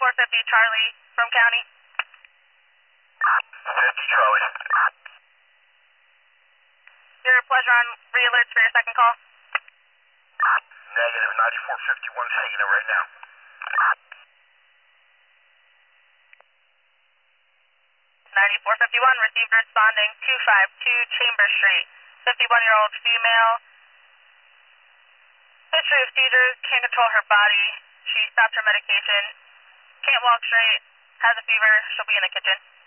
9450 Charlie from County. It's Charlie. Your pleasure on re-alerts for your second call. Negative 9451, taking it right now. 9451, received responding 252 Chamber Street. 51-year-old female. History of seizures, can't control her body. She stopped her medication, can't walk straight, has a fever, she'll be in the kitchen.